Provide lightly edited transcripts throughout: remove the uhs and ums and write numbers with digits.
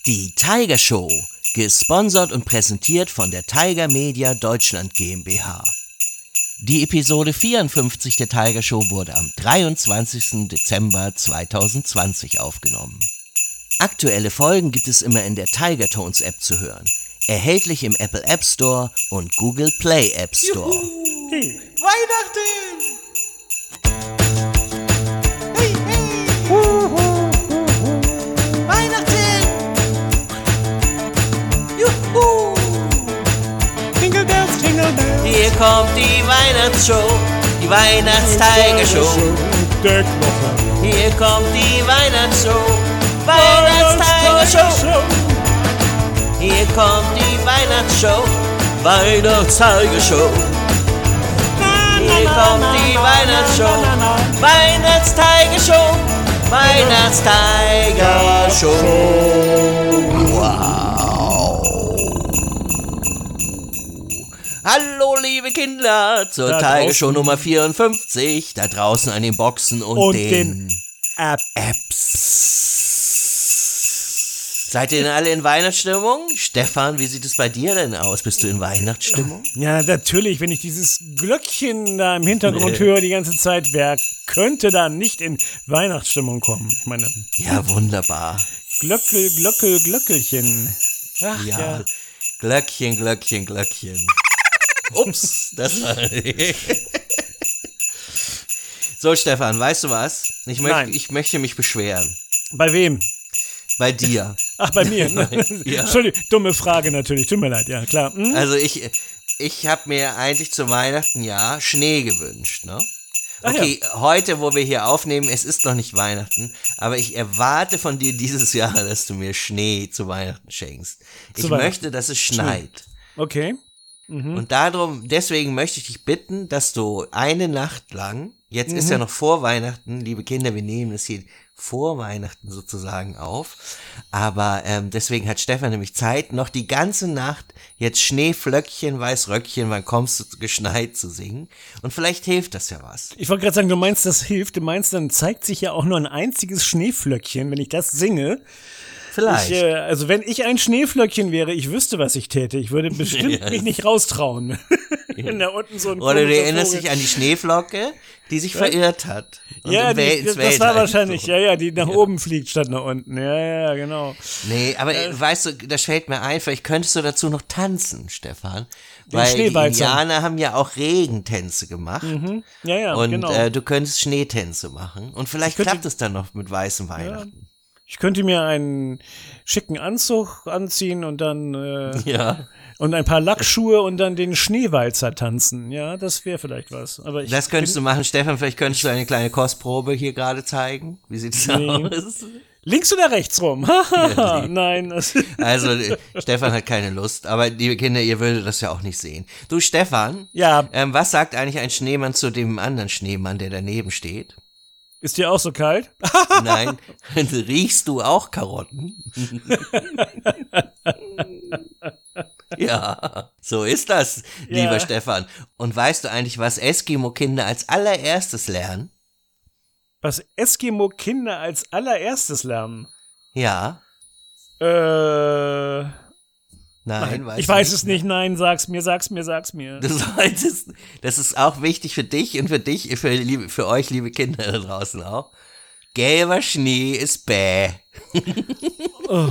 Die Tiger Show, gesponsert und präsentiert von der Tiger Media Deutschland GmbH. Die Episode 54 der Tiger Show wurde am 23. Dezember 2020 aufgenommen. Aktuelle Folgen gibt es immer in der Tiger Tones App zu hören. Erhältlich im Apple App Store und Google Play App Store. Juhu. Hey. Weihnachten! Hey, hey! Weihnachten! Juhu! Jingle bells, jingle bells. Hier kommt die Weihnachtsshow, die Weihnachts-Tiger-Show. Hier kommt die Weihnachtsshow, Weihnachts-Tiger-Show. Hier kommt die Weihnachtsshow, Weihnachts-Tiger-Show. Hier kommt die Weihnachtsshow, Weihnachts-Tiger-Show, Weihnachts-Tiger-Show. Wow. Hallo liebe Kinder zur Tiger Show Nummer 54, da draußen an den Boxen und den Apps. Seid ihr denn alle in Weihnachtsstimmung? Stefan, wie sieht es bei dir denn aus? Bist du in Weihnachtsstimmung? Ja, natürlich, wenn ich dieses Glöckchen da im Hintergrund höre die ganze Zeit, wer könnte da nicht in Weihnachtsstimmung kommen? Ich meine, ja, wunderbar. Glöckelchen. Ach, ja. Glöckchen, Glöckchen, Glöckchen. Ups, das war... So, Stefan, weißt du was? Ich möchte mich beschweren. Bei wem? Bei dir. Ach, bei mir? Ja. Entschuldigung, dumme Frage natürlich, tut mir leid, ja, klar. Hm? Also ich habe mir eigentlich zu Weihnachten ja Schnee gewünscht, ne? Okay, ja. Heute, wo wir hier aufnehmen, es ist noch nicht Weihnachten, aber ich erwarte von dir dieses Jahr, dass du mir Schnee zu Weihnachten schenkst. Ich möchte, dass es schneit. Okay. Mhm. Und deswegen möchte ich dich bitten, dass du eine Nacht lang, jetzt ist ja noch vor Weihnachten, liebe Kinder, wir nehmen es hier vor Weihnachten sozusagen auf, aber deswegen hat Stefan nämlich Zeit, noch die ganze Nacht jetzt Schneeflöckchen, Weißröckchen, wann kommst du geschneit zu singen, und vielleicht hilft das ja was. Ich wollte gerade sagen, du meinst, das hilft, du meinst, dann zeigt sich ja auch nur ein einziges Schneeflöckchen, wenn ich das singe. Vielleicht. Also wenn ich ein Schneeflöckchen wäre, ich wüsste, was ich täte. Ich würde bestimmt mich nicht raustrauen. Wenn da unten so ein Oder du erinnerst dich an die Schneeflocke, die sich verirrt hat. Ja, das war wahrscheinlich, ja, die nach oben fliegt statt nach unten. Ja, genau. Nee, aber weißt du, das fällt mir ein, vielleicht könntest du dazu noch tanzen, Stefan. Weil die Indianer haben ja auch Regentänze gemacht. Mhm. Ja, und genau. Du könntest Schneetänze machen. Und vielleicht klappt es dann noch mit weißem Weihnachten. Ja. Ich könnte mir einen schicken Anzug anziehen und dann und ein paar Lackschuhe und dann den Schneewalzer tanzen. Ja, das wäre vielleicht was. Aber das könntest du machen, Stefan. Vielleicht könntest du eine kleine Kostprobe hier gerade zeigen. Wie sieht's aus? Links oder rechts rum? Nein. Also, Stefan hat keine Lust. Aber liebe Kinder, ihr würdet das ja auch nicht sehen. Du, Stefan. Ja. Was sagt eigentlich ein Schneemann zu dem anderen Schneemann, der daneben steht? Ist dir auch so kalt? Nein. Riechst du auch Karotten? Ja, so ist das, lieber Stefan. Und weißt du eigentlich, was Eskimo-Kinder als allererstes lernen? Was Eskimo-Kinder als allererstes lernen? Ja. Nein, ich weiß es nicht. Nein, sag's mir. Das ist auch wichtig für dich und für euch, liebe Kinder da draußen auch. Gelber Schnee ist bäh. Oh.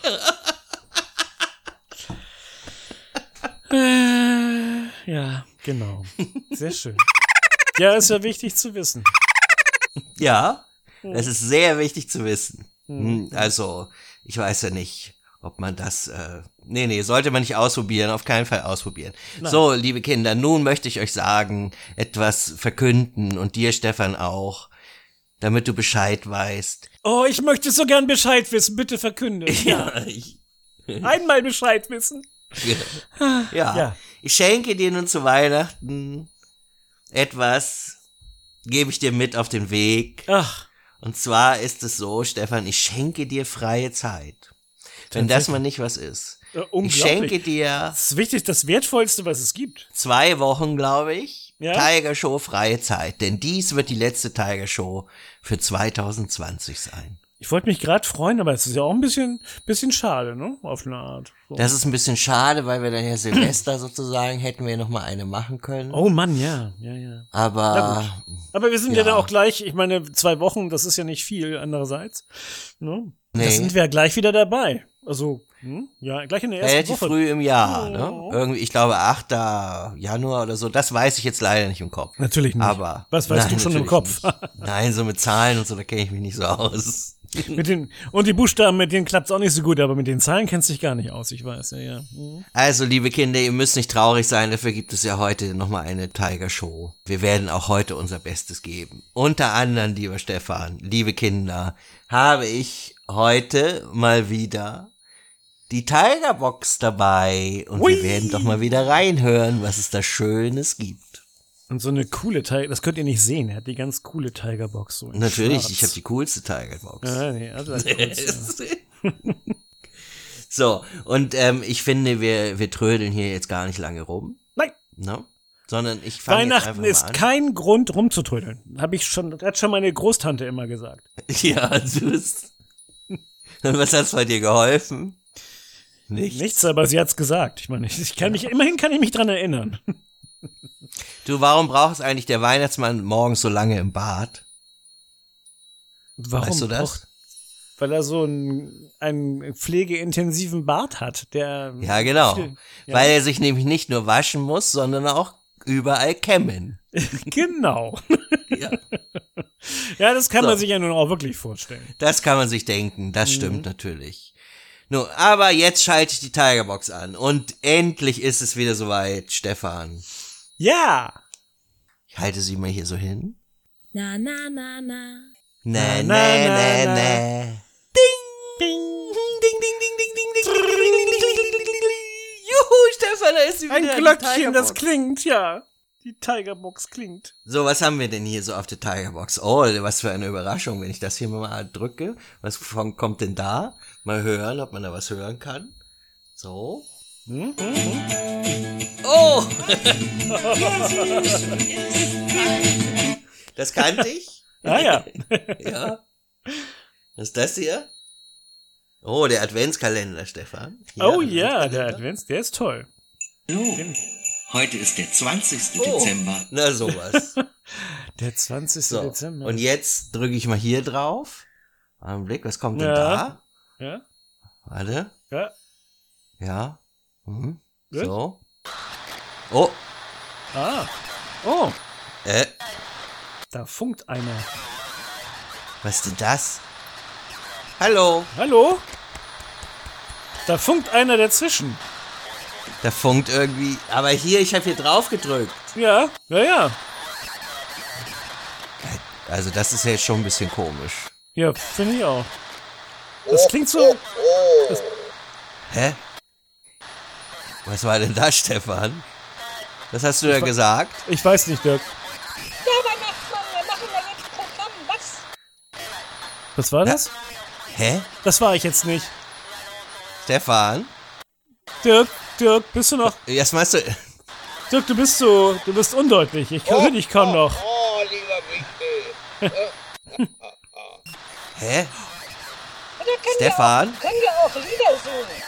Ja, genau. Sehr schön. Ja, ist ja wichtig zu wissen. Ja, das ist sehr wichtig zu wissen. Also, ich weiß ja nicht, ob man das, sollte man nicht ausprobieren, auf keinen Fall ausprobieren. Nein. So, liebe Kinder, nun möchte ich euch sagen, etwas verkünden und dir, Stefan, auch, damit du Bescheid weißt. Oh, ich möchte so gern Bescheid wissen, bitte verkünde. Ja. Einmal Bescheid wissen. Ja. Ich schenke dir nun zu Weihnachten etwas, gebe ich dir mit auf den Weg. Ach. Und zwar ist es so, Stefan, ich schenke dir freie Zeit. Wenn das mal nicht was ist. Ich schenke dir... Das ist wichtig, das Wertvollste, was es gibt. 2 Wochen, glaube ich. Ja? Tiger Show freie Zeit. Denn dies wird die letzte Tiger Show für 2020 sein. Ich wollte mich gerade freuen, aber es ist ja auch ein bisschen schade, ne? Auf eine Art. So. Das ist ein bisschen schade, weil wir dann ja Silvester sozusagen hätten wir noch mal eine machen können. Oh Mann, ja. Aber wir sind ja dann auch gleich, ich meine, 2 Wochen, das ist ja nicht viel andererseits. Ne? Nee. Da sind wir ja gleich wieder dabei. Also, gleich in der ersten relativ Woche. Früh im Jahr, ne? Irgendwie, ich glaube 8. Januar oder so, das weiß ich jetzt leider nicht im Kopf. Natürlich nicht. Aber was weißt du schon im Kopf? Nein, so mit Zahlen und so, da kenne ich mich nicht so aus. Und die Buchstaben, mit denen klappt's auch nicht so gut, aber mit den Zahlen kennst du dich gar nicht aus, ich weiß, ja. Also, liebe Kinder, ihr müsst nicht traurig sein, dafür gibt es ja heute nochmal eine Tiger Show. Wir werden auch heute unser Bestes geben. Unter anderem, lieber Stefan, liebe Kinder, habe ich heute mal wieder die Tiger Box dabei und wir werden doch mal wieder reinhören, was es da Schönes gibt. Und so eine coole Tiger, das könnt ihr nicht sehen, er hat die ganz coole Tiger Box. So natürlich, Schwarz. Ich habe die coolste Tiger Box. Ja, nee, also das coolste. So, und ich finde, wir trödeln hier jetzt gar nicht lange rum. Nein. No? Sondern ich fange Weihnachten jetzt einfach ist kein Grund rumzutrödeln. Hat schon meine Großtante immer gesagt. Ja, du bist. Und was hat's bei dir geholfen? Nichts, aber sie hat's gesagt. Ich meine, immerhin kann ich mich dran erinnern. Du, warum braucht eigentlich der Weihnachtsmann morgens so lange im Bad? Warum? Weißt du das? Weil er so einen pflegeintensiven Bart hat, der. Ja, genau. Weil er sich nämlich nicht nur waschen muss, sondern auch überall kämmen. Genau. Ja, das kann man sich ja nun auch wirklich vorstellen. Das kann man sich denken, das stimmt natürlich. No, aber jetzt schalte ich die Tigerbox an und endlich ist es wieder soweit, Stefan. Ja! Ich halte sie mal hier so hin. Na, na, na, na. Na, na, na, na. Ding! Ding! Ding, ding, ding, ding, ding, ding, ding, ding, ding, ding. Juhu, Stefan, da ist sie wieder. Ein Glöckchen, das klingt, ja. Die Tigerbox klingt. So, was haben wir denn hier so auf der Tigerbox? Oh, was für eine Überraschung, wenn ich das hier mal drücke. Was kommt denn da? Mal hören, ob man da was hören kann. So. Oh! Das kannte ich. Ah ja. Ja. Was ist das hier? Oh, der Adventskalender, Stefan. Hier, oh ja, der Advents, der ist toll. Oh. Heute ist der 20. Dezember. Na sowas. Der 20. So, Dezember. Und jetzt drücke ich mal hier drauf. Augenblick, was kommt denn da? Ja. Warte. Ja. Ja. Mhm. Gut. So. Oh. Ah. Oh. Da funkt einer. Was ist denn das? Hallo. Hallo? Da funkt einer dazwischen. Da funkt irgendwie. Aber hier, ich habe hier drauf gedrückt. Ja. Also das ist ja jetzt schon ein bisschen komisch. Ja, finde ich auch. Das klingt so. Hä? Was war denn das, Stefan? Das hast du ja gesagt. Ich weiß nicht, Dirk. Ja, Weihnachtsmann, wir machen ja jetzt Programm, was? Was war das? Hä? Das war ich jetzt nicht. Stefan? Dirk, bist du noch? Was meinst du? Dirk, du bist undeutlich. Ich höre dich kaum noch. Oh, lieber Michael. Hä? Stefan? Stefan? Können wir auch Lieder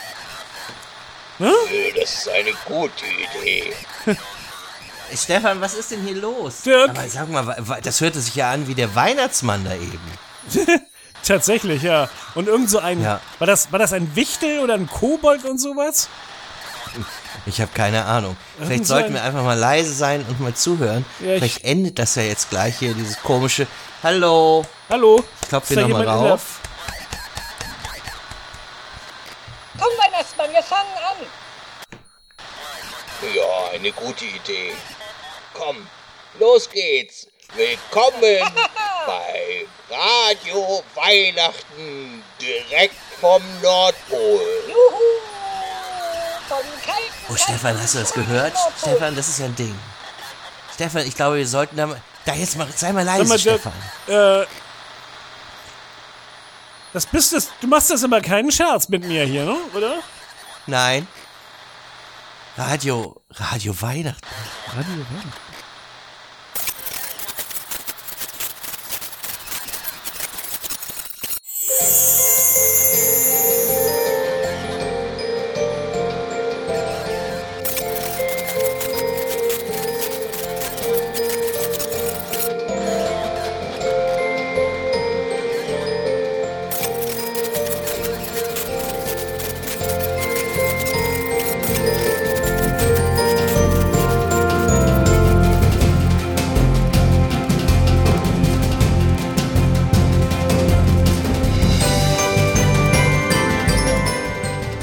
singen? Das ist eine gute Idee. Stefan, was ist denn hier los? Dirk? Aber sag mal, das hörte sich ja an wie der Weihnachtsmann da eben. Tatsächlich, ja. Und irgend so ein. Ja. War das ein Wichtel oder ein Kobold und sowas? Ich habe keine Ahnung. Vielleicht sollten wir einfach mal leise sein und mal zuhören. Ja, Vielleicht endet das ja jetzt gleich hier, dieses komische Hallo. Hallo? Ich klopfe hier nochmal rauf. Komm, Weihnachtsmann, wir fangen an. Ja, eine gute Idee. Komm, los geht's. Willkommen bei Radio Weihnachten direkt vom Nordpol. Juhu. Vom kalten, Oh, Stefan, hast du das gehört? Stefan, das ist ja ein Ding. Stefan, ich glaube, wir sollten da mal... Da, jetzt mal, sei mal leise, Dirk, Stefan. Du machst das immer keinen Scherz mit mir hier, ne? Oder? Nein. Radio Weihnachten. Radio Weihnachten.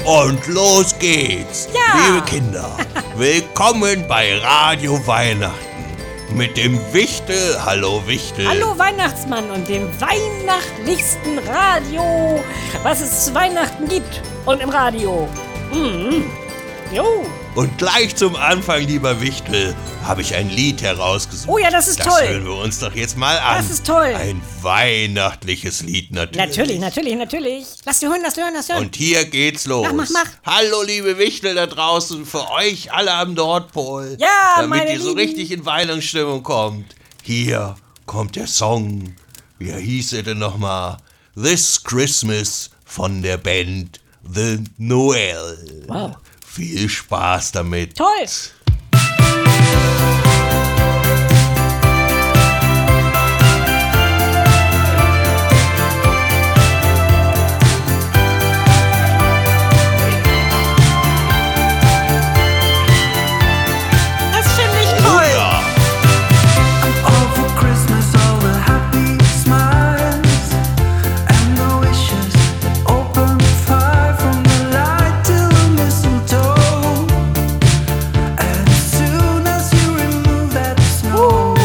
Und los geht's, liebe Kinder. Willkommen bei Radio Weihnachten. Mit dem Wichtel. Hallo Wichtel. Hallo Weihnachtsmann und dem weihnachtlichsten Radio, was es zu Weihnachten gibt. Und im Radio. Jo. Und gleich zum Anfang, lieber Wichtel, habe ich ein Lied herausgesucht. Oh ja, das ist toll. Das hören wir uns doch jetzt mal an. Das ist toll. Ein weihnachtliches Lied natürlich. Natürlich. Lass dir hören. Und hier geht's los. Mach. Hallo, liebe Wichtel da draußen, für euch alle am Nordpol. Ja, damit meine ihr so Lieben. richtig in Weihnachtsstimmung kommt. Hier kommt der Song. Wie hieß er denn nochmal? This Christmas von der Band The Noel. Wow. Viel Spaß damit. Toll. Das finde ich toll. Oh ja. All for Christmas, all the happy smiles and the wishes that open fire from the light till the mistletoe. As soon as you remove that snow,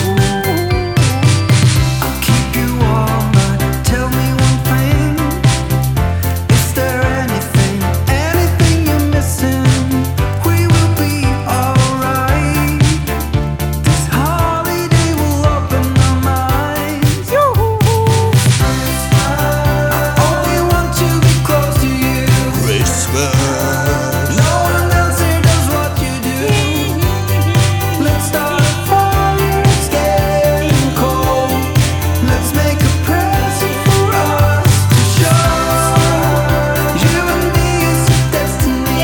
I'll keep you warm, but tell me one thing. Is there anything you're missing? We will be alright. This holiday will open our minds. I only want to be close to you. Christmas. No one else here does what you do. Let's start a fire, it's getting cold. Let's make a present for us to show. You and me is destiny.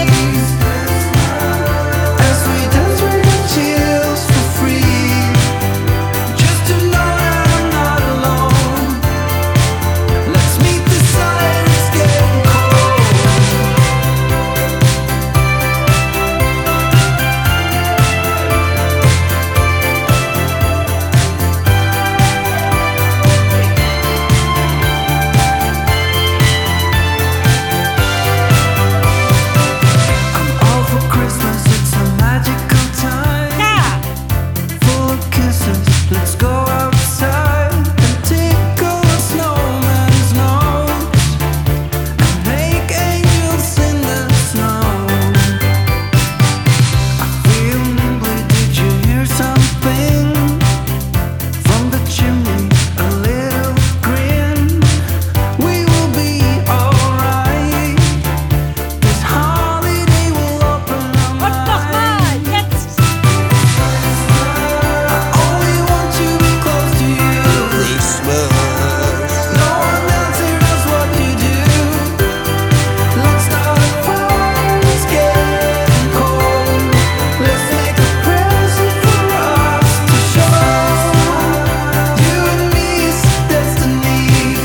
As we dance, we get chills for free. Just to know that I'm not alone. Let's meet the side, it's getting cold. All for Christmas, it's a magical time. Ja. Full of kisses, let's go outside and tickle a snowman's nose and make angels in the snow. I feel nimbly, did you hear something? From the chimney, a little grin. We will be alright. This holiday will open our Und nochmal. minds. Jetzt. I only want to be close to you. Christmas. No one else here does what you do. Let's start a fire, it's getting cold. Let's make a present for us to show. You and me is destiny.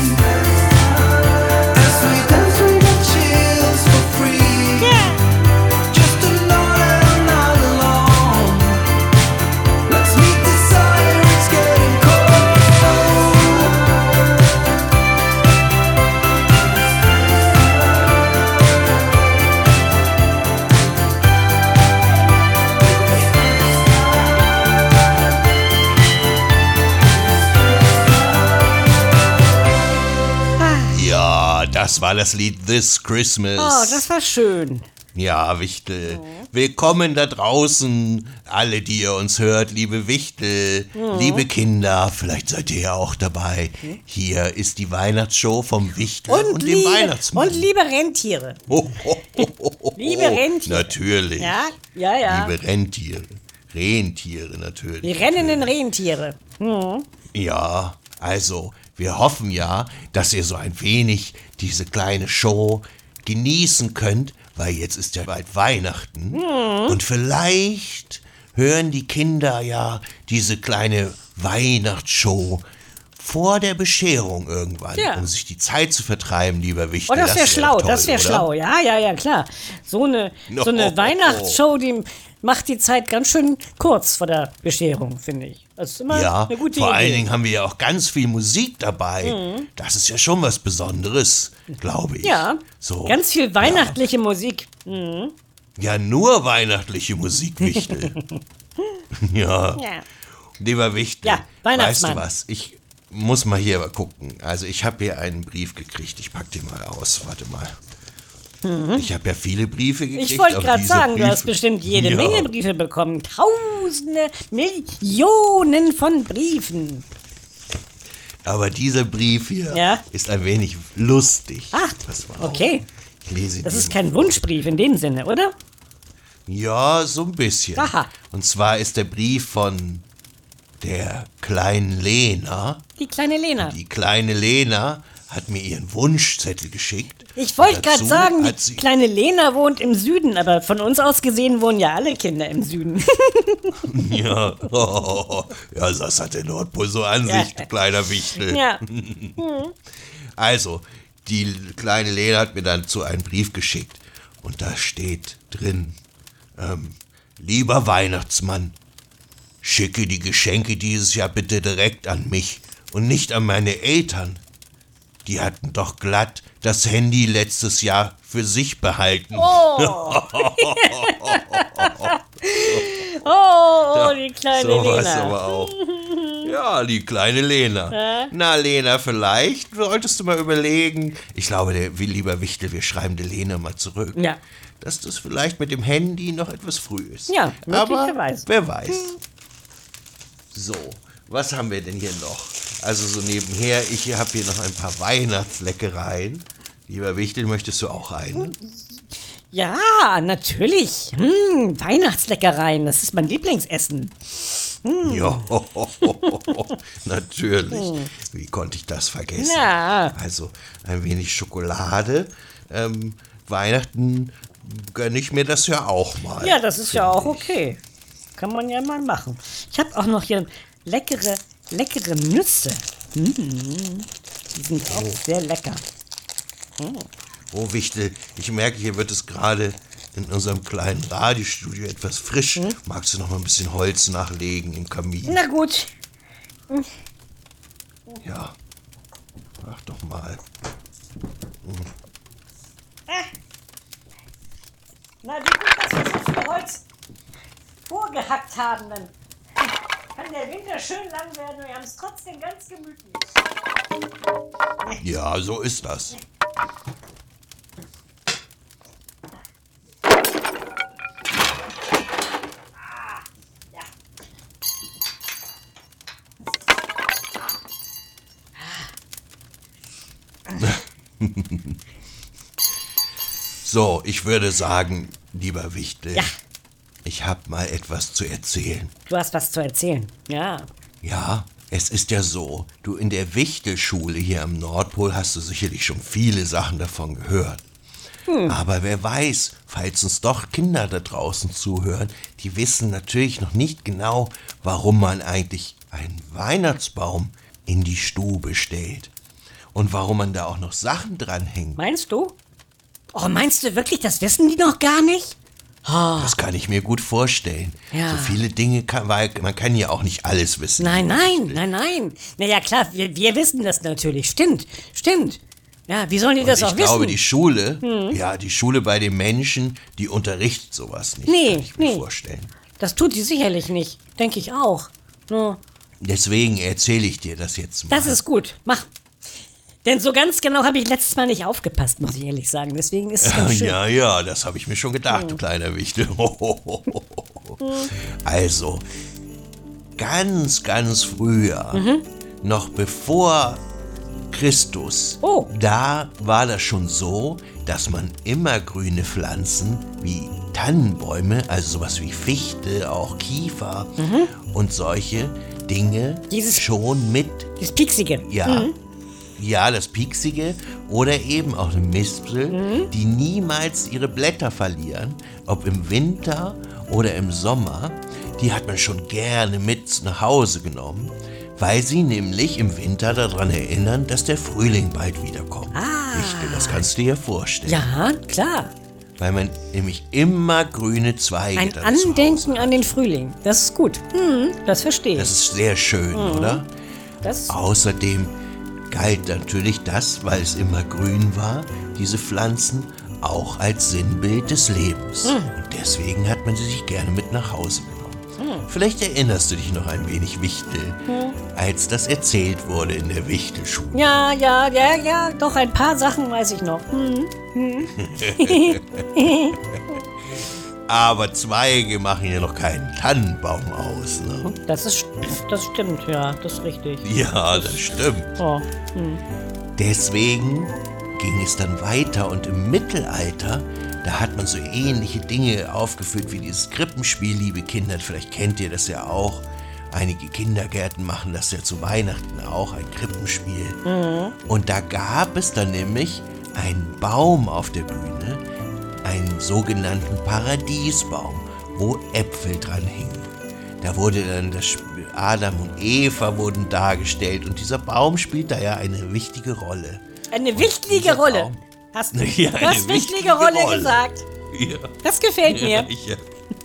As we dance, we get chills for free. Just to know that I'm not alone. Let's meet the side, it's getting cold. Ja, das war das Lied This Christmas. Oh, das war schön. Ja, Wichtel. Willkommen da draußen, alle, die ihr uns hört, liebe Wichtel, liebe Kinder, vielleicht seid ihr ja auch dabei. Hier ist die Weihnachtsshow vom Wichtel und dem Weihnachtsmann. Und liebe Rentiere. Liebe Rentiere. Natürlich. Ja. Liebe Rentiere. Rentiere natürlich. Die rennenden Rentiere. Ja, also, wir hoffen ja, dass ihr so ein wenig diese kleine Show genießen könnt, weil jetzt ist ja bald Weihnachten. Und vielleicht hören die Kinder ja diese kleine Weihnachtsshow vor der Bescherung irgendwann, um sich die Zeit zu vertreiben, lieber Wichtel. Oh, das wäre schlau, toll, das wäre schlau. Ja, klar. So eine Weihnachtsshow, die macht die Zeit ganz schön kurz vor der Bescherung, finde ich. Das ist immer eine gute Idee. Vor allen Dingen haben wir ja auch ganz viel Musik dabei. Das ist ja schon was Besonderes, glaube ich. Ja, so, ganz viel weihnachtliche Musik. Mhm. Ja, nur weihnachtliche Musik, Wichtel. Ja. Lieber Wichtel, weißt du was, ich muss mal hier gucken. Also ich habe hier einen Brief gekriegt, ich pack den mal aus, warte mal. Ich habe ja viele Briefe gekriegt. Ich wollte gerade sagen, du hast bestimmt jede Menge Briefe bekommen. Tausende, Millionen von Briefen. Aber dieser Brief hier ist ein wenig lustig. Ach, okay. Ich lese das ist kein Wunschbrief in dem Sinne, oder? Ja, so ein bisschen. Aha. Und zwar ist der Brief von der kleinen Lena. Die kleine Lena. Die kleine Lena hat mir ihren Wunschzettel geschickt. Ich wollte gerade sagen, die kleine Lena wohnt im Süden, aber von uns aus gesehen wohnen ja alle Kinder im Süden. Ja, ja, das hat der Nordpol so an sich, du kleiner Wichtel. Ja. Also, die kleine Lena hat mir dann einen Brief geschickt. Und da steht drin, lieber Weihnachtsmann, schicke die Geschenke dieses Jahr bitte direkt an mich und nicht an meine Eltern. Die hatten doch glatt das Handy letztes Jahr für sich behalten. Die kleine Lena. So was aber auch. Ja, die kleine Lena. Na, Lena, vielleicht solltest du mal überlegen. Ich glaube, lieber Wichtel, wir schreiben der Lena mal zurück. Ja. Dass das vielleicht mit dem Handy noch etwas früh ist. Ja, möglicherweise. Aber wer weiß. So, was haben wir denn hier noch? Also so nebenher, ich habe hier noch ein paar Weihnachtsleckereien. Lieber Wichtel, möchtest du auch einen? Ja, natürlich. Weihnachtsleckereien, das ist mein Lieblingsessen. Ja, natürlich. Wie konnte ich das vergessen? Ja. Also ein wenig Schokolade. Weihnachten gönne ich mir das ja auch mal. Ja, das ist ja auch okay. Kann man ja mal machen. Ich habe auch noch hier leckere Nüsse. Die sind auch sehr lecker. Oh, Wichtel, ich merke, hier wird es gerade in unserem kleinen Radiostudio etwas frisch. Magst du noch mal ein bisschen Holz nachlegen im Kamin? Na gut. Ja, mach doch mal. Na, wie gut, dass wir so viel Holz vorgehackt haben, dann kann der Winter schön lang werden und wir haben es trotzdem ganz gemütlich. Ja, so ist das. So, ich würde sagen, lieber Wichtel, ich habe mal etwas zu erzählen. Du hast was zu erzählen, ja. Ja, es ist ja so, du in der Wichtelschule hier am Nordpol hast du sicherlich schon viele Sachen davon gehört. Aber wer weiß, falls uns doch Kinder da draußen zuhören, die wissen natürlich noch nicht genau, warum man eigentlich einen Weihnachtsbaum in die Stube stellt. Und warum man da auch noch Sachen dranhängt. Meinst du? Oh, meinst du wirklich, das wissen die noch gar nicht? Oh. Das kann ich mir gut vorstellen. Ja. So viele Dinge, man kann ja auch nicht alles wissen. Nein. Naja, klar, wir wissen das natürlich. Stimmt. Ja, wie sollen die das auch wissen? Ich glaube, die Schule, die Schule bei den Menschen, die unterrichtet sowas nicht. Kann ich mir vorstellen. Das tut die sicherlich nicht. Denke ich auch. No. Deswegen erzähle ich dir das jetzt mal. Das ist gut. Mach. Denn so ganz genau habe ich letztes Mal nicht aufgepasst, muss ich ehrlich sagen. Deswegen ist es ganz schön. Ja, das habe ich mir schon gedacht, du kleiner Wichtel. Also, ganz früher, noch bevor Christus, da war das schon so, dass man immergrüne Pflanzen wie Tannenbäume, also sowas wie Fichte, auch Kiefer und solche Dinge schon mit... Das Pieksige. Ja, das Pieksige oder eben auch eine Mispel, die niemals ihre Blätter verlieren, ob im Winter oder im Sommer, die hat man schon gerne mit nach Hause genommen, weil sie nämlich im Winter daran erinnern, dass der Frühling bald wiederkommt. Wichtel, das kannst du dir vorstellen. Ja, klar. Weil man nämlich immer grüne Zweige Ein dann zu Hause Andenken hat. an den Frühling. Das ist gut. Das verstehe ich. Das ist sehr schön, oder? Das Außerdem galt natürlich das, weil es immer grün war, diese Pflanzen, auch als Sinnbild des Lebens. Und deswegen hat man sie sich gerne mit nach Hause genommen. Vielleicht erinnerst du dich noch ein wenig, Wichtel, als das erzählt wurde in der Wichtelschule. Ja, doch ein paar Sachen weiß ich noch. Aber Zweige machen ja noch keinen Tannenbaum aus, ne? Das stimmt, ja, das ist richtig. Ja, das stimmt. Oh. Deswegen ging es dann weiter und im Mittelalter, da hat man so ähnliche Dinge aufgeführt wie dieses Krippenspiel, liebe Kinder. Vielleicht kennt ihr das ja auch. Einige Kindergärten machen das ja zu Weihnachten auch, ein Krippenspiel. Und da gab es dann nämlich einen Baum auf der Bühne, einen sogenannten Paradiesbaum, wo Äpfel dran hingen. Da wurde dann Adam und Eva wurden dargestellt und dieser Baum spielt da ja eine wichtige Rolle. Eine wichtige Rolle. Hast du hast wichtige Rolle gesagt. Ja. Das gefällt mir. Ja.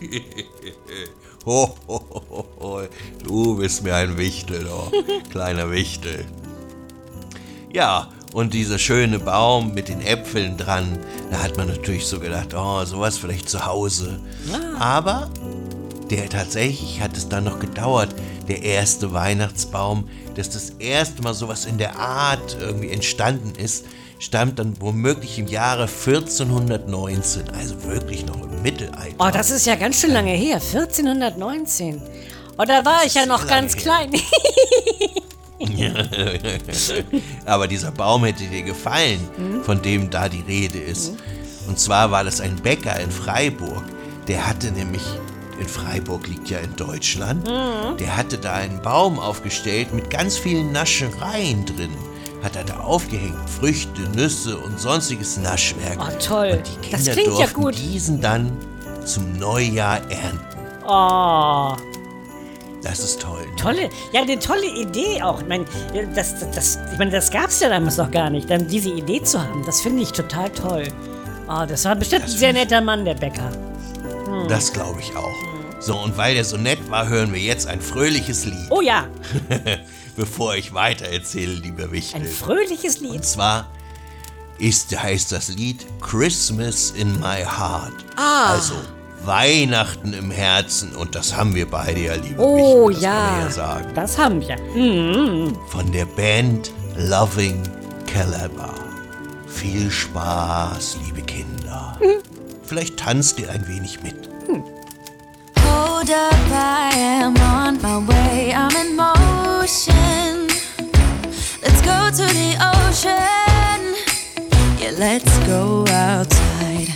Ho, ho, ho, ho. Du bist mir ein Wichtel, oh. Kleiner Wichtel. Ja, und dieser schöne Baum mit den Äpfeln dran, da hat man natürlich so gedacht, oh, sowas vielleicht zu Hause. Aber tatsächlich hat es dann noch gedauert, der erste Weihnachtsbaum, dass das erste Mal sowas in der Art irgendwie entstanden ist, stammt dann womöglich im Jahre 1419, also wirklich noch im Mittelalter. Oh, das ist ja ganz schön lange her, 1419. Oh, da war ich ja noch ganz klein. Ja. Aber dieser Baum hätte dir gefallen, von dem da die Rede ist. Und zwar war das ein Bäcker in Freiburg, der hatte nämlich, in Freiburg liegt ja in Deutschland, der hatte da einen Baum aufgestellt mit ganz vielen Naschereien drin. Hat er da aufgehängt, Früchte, Nüsse und sonstiges Naschwerk. Oh, toll. Und die Kinder das klingt ja durften gut. diesen dann zum Neujahr ernten. Oh. Das ist toll. Tolle, ja, eine tolle Idee auch. Ich meine, das gab es ja damals noch gar nicht. Dann diese Idee zu haben, das finde ich total toll. Oh, das war bestimmt ein sehr netter Mann, der Bäcker. Das glaube ich auch. So, und weil der so nett war, hören wir jetzt ein fröhliches Lied. Oh ja. Bevor ich weiter erzähle, lieber Wichtel. Ein fröhliches Lied. Und zwar heißt das Lied Christmas in my heart. Also Weihnachten im Herzen. Und das haben wir beide ja, liebe Oh Wichtel, das kann man ja, ja sagen. das haben wir. Von der Band Loving Calabar. Viel Spaß, liebe Kinder. Vielleicht tanzt ihr ein wenig mit. Hold up, I am on my way, I'm in motion. Let's go to the ocean. Yeah, let's go outside.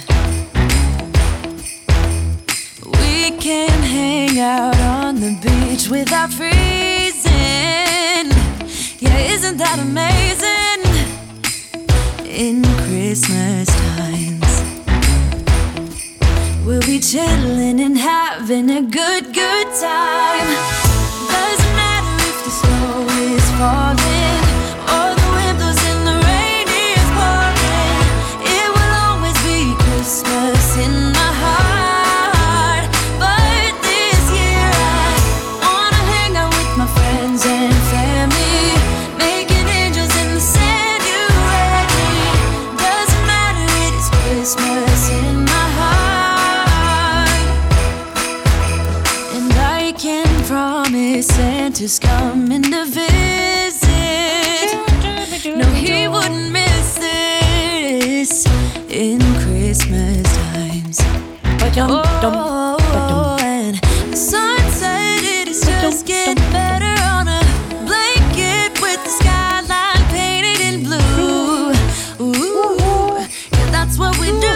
We can hang out on the beach without freezing. Yeah, isn't that amazing? In Christmas times, we'll be chillin' and having a good time. Doesn't matter if the snow is falling or the wind blows and the rain is pouring. It will always be Christmas in my heart. But this year I wanna hang out with my friends and family, making angels in the sand. You and me. Doesn't matter, it is Christmas in my heart. And I can promise Santa's coming to visit. No, he wouldn't miss this in Christmas times. Oh, and the sun said it is just getting better on a blanket with the skyline painted in blue. Ooh, yeah, that's what we do.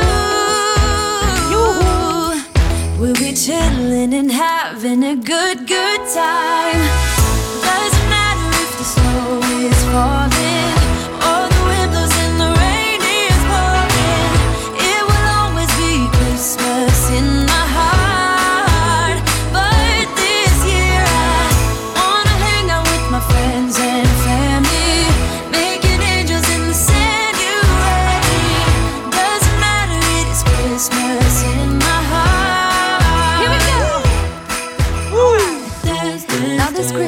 We'll be chillin' and having a good time. Doesn't matter if the snow is falling or the wind blows and the rain is pouring. It will always be Christmas in my heart. But this year I wanna hang out with my friends.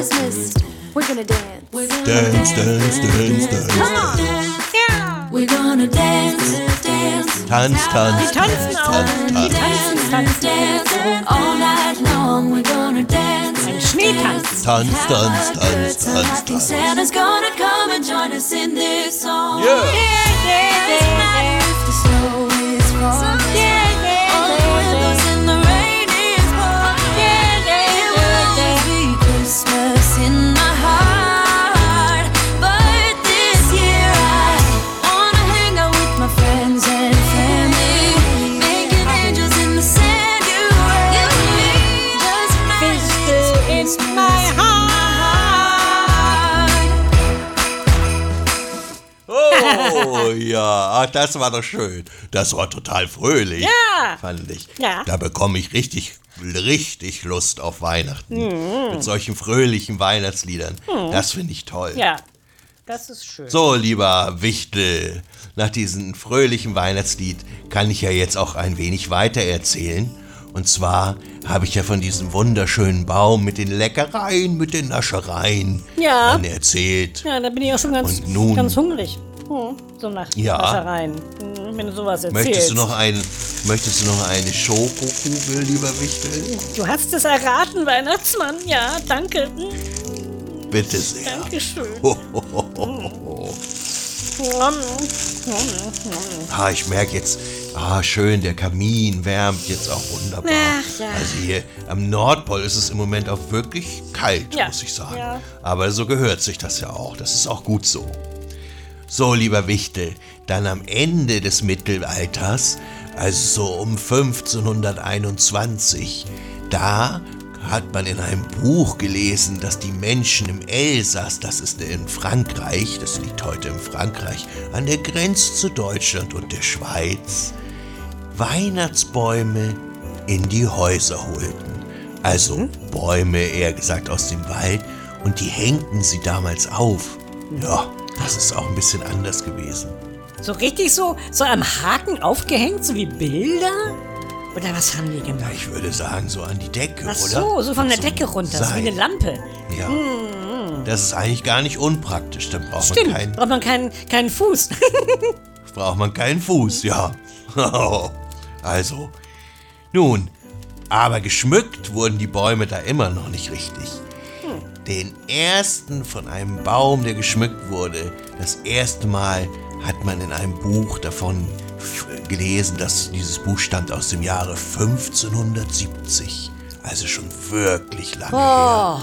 Christmas. We're gonna dance. We're gonna Dance, dance, dance, dance. Come on. Yeah. We're gonna dance, dance. Tanz, tanz, Die tanzen auch. tanz, tanz. Dance all night long. We're gonna dance. Ein Schneetanz. Tanz, tanz, tanz, tanz, Happy tanz. Santa's gonna come and join us in this song. Yeah. Doesn't matter if the snow is falling. All the windows in the rain is pouring. It will always be Christmas in my heart. But this year I wanna hang out with my friends and family, making angels in the sanctuary. Doesn't matter if it's my heart. Oh ja, ach, das war doch schön. Das war total fröhlich, Ja. fand ich. Ja. Da bekomme ich richtig Lust auf Weihnachten. Mit solchen fröhlichen Weihnachtsliedern. Das finde ich toll. Ja, das ist schön. So, lieber Wichtel, nach diesem fröhlichen Weihnachtslied kann ich ja jetzt auch ein wenig weiter erzählen. Und zwar habe ich ja von diesem wunderschönen Baum mit den Leckereien, mit den Naschereien Ja. erzählt. Ja, da bin ich auch schon ganz, Und nun- ganz hungrig. So nach Ja. Waschereien. Wenn du sowas erzählst. Möchtest du noch eine Schokokugel, lieber Wichtel? Du hast es erraten, Weihnachtsmann. Ja, danke. Bitte sehr. Dankeschön. Ich merke jetzt, schön, der Kamin wärmt jetzt auch wunderbar. Ach, ja. Also hier am Nordpol ist es im Moment auch wirklich kalt, Ja, muss ich sagen. ja. Aber so gehört sich das ja auch. Das ist auch gut so. So, lieber Wichtel, dann am Ende des Mittelalters, also so um 1521, da hat man in einem Buch gelesen, dass die Menschen im Elsass, das ist in Frankreich, das liegt heute in Frankreich, an der Grenze zu Deutschland und der Schweiz, Weihnachtsbäume in die Häuser holten. Also Bäume, eher gesagt aus dem Wald, und die hängten sie damals auf. Ja, das ist auch ein bisschen anders gewesen. So richtig so am Haken aufgehängt, so wie Bilder? Oder was haben die gemacht? Ich würde sagen, so an die Decke, Ach oder? so von der So Decke runter, so wie Seil. eine Lampe. Ja. Das ist eigentlich gar nicht unpraktisch. Da braucht Stimmt, man braucht man keinen Fuß. keinen Fuß, ja. Also, nun, aber geschmückt wurden die Bäume da immer noch nicht richtig. Den ersten von einem Baum, der geschmückt wurde, das erste Mal hat man in einem Buch davon gelesen, dass dieses Buch stammt aus dem Jahre 1570. Also schon wirklich lange her.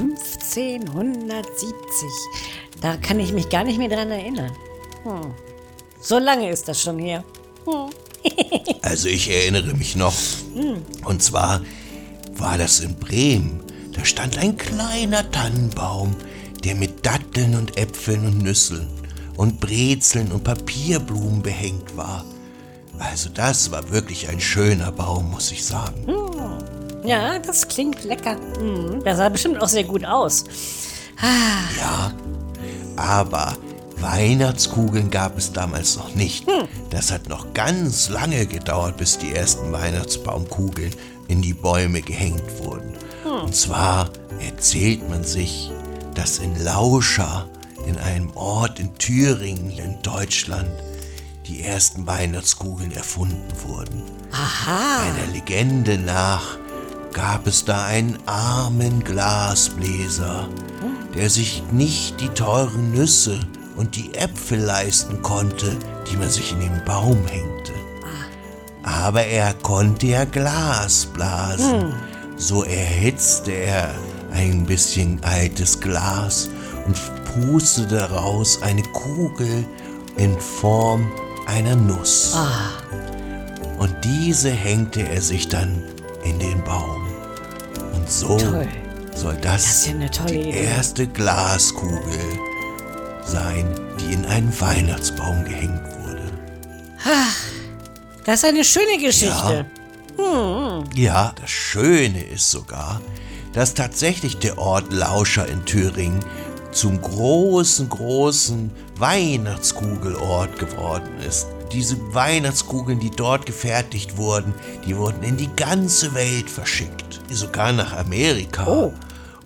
1570. Da kann ich mich gar nicht mehr dran erinnern. So lange ist das schon her. Also ich erinnere mich noch. Und zwar war das in Bremen. Da stand ein kleiner Tannenbaum, der mit Datteln und Äpfeln und Nüssen und Brezeln und Papierblumen behängt war. Also das war wirklich ein schöner Baum, muss ich sagen. Ja, das klingt lecker. Das sah bestimmt auch sehr gut aus. Ja, aber Weihnachtskugeln gab es damals noch nicht. Das hat noch ganz lange gedauert, bis die ersten Weihnachtsbaumkugeln in die Bäume gehängt wurden. Und zwar erzählt man sich, dass in Lauscha, in einem Ort in Thüringen in Deutschland, die ersten Weihnachtskugeln erfunden wurden. Aha. Einer Legende nach gab es da einen armen Glasbläser, der sich nicht die teuren Nüsse und die Äpfel leisten konnte, die man sich in den Baum hängte. Aber er konnte ja Glas blasen. So erhitzte er ein bisschen altes Glas und pustete daraus eine Kugel in Form einer Nuss. Und diese hängte er sich dann in den Baum. Und so Toll. soll das, ist ja eine tolle die Idee. erste Glaskugel sein, die in einen Weihnachtsbaum gehängt wurde. Das ist eine schöne Geschichte. Ja, das Schöne ist sogar, dass tatsächlich der Ort Lauscha in Thüringen zum großen Weihnachtskugelort geworden ist. Diese Weihnachtskugeln, die dort gefertigt wurden, die wurden in die ganze Welt verschickt. Sogar nach Amerika. Oh.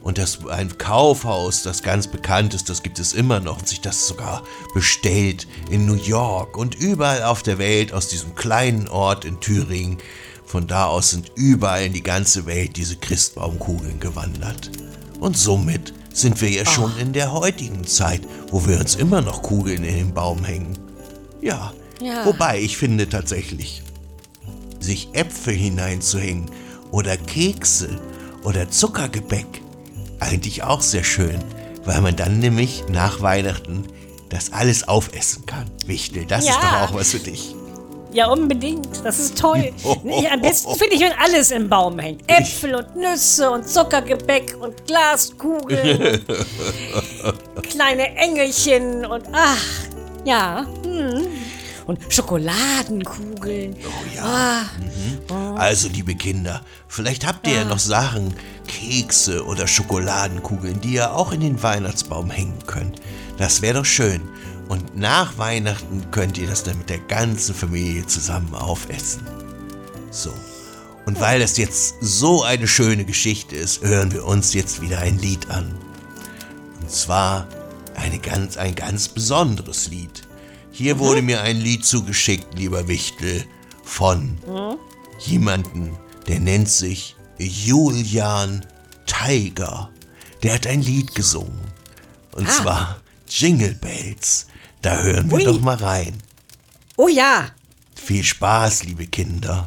Und ein Kaufhaus, das ganz bekannt ist, das gibt es immer noch und sich das sogar bestellt in New York und überall auf der Welt aus diesem kleinen Ort in Thüringen. Von da aus sind überall in die ganze Welt diese Christbaumkugeln gewandert. Und somit sind wir ja schon in der heutigen Zeit, wo wir uns immer noch Kugeln in den Baum hängen. Ja, wobei ich finde tatsächlich, sich Äpfel hineinzuhängen oder Kekse oder Zuckergebäck eigentlich auch sehr schön, weil man dann nämlich nach Weihnachten das alles aufessen kann. Wichtel, das ist doch auch was für dich. Ja, unbedingt. Das ist toll. Am besten finde ich, wenn alles im Baum hängt. Äpfel und Nüsse und Zuckergebäck und Glaskugeln. Kleine Engelchen und und Schokoladenkugeln. Oh ja. Also, liebe Kinder, vielleicht habt ihr ja noch Sachen, Kekse oder Schokoladenkugeln, die ihr auch in den Weihnachtsbaum hängen könnt. Das wäre doch schön. Und nach Weihnachten könnt ihr das dann mit der ganzen Familie zusammen aufessen. So. Und weil das jetzt so eine schöne Geschichte ist, hören wir uns jetzt wieder ein Lied an. Und zwar ein ganz besonderes Lied. Hier wurde mir ein Lied zugeschickt, lieber Wichtel, von jemanden, der nennt sich Julian Tiger. Der hat ein Lied gesungen. Und zwar Jingle Bells. Da hören wir doch mal rein. Oh ja. Viel Spaß, liebe Kinder.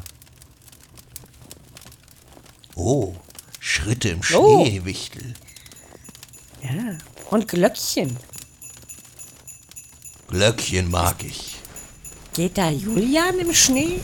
Oh, Schritte im Schnee, Wichtel. Ja, und Glöckchen. Glöckchen mag ich. Geht da Julian im Schnee?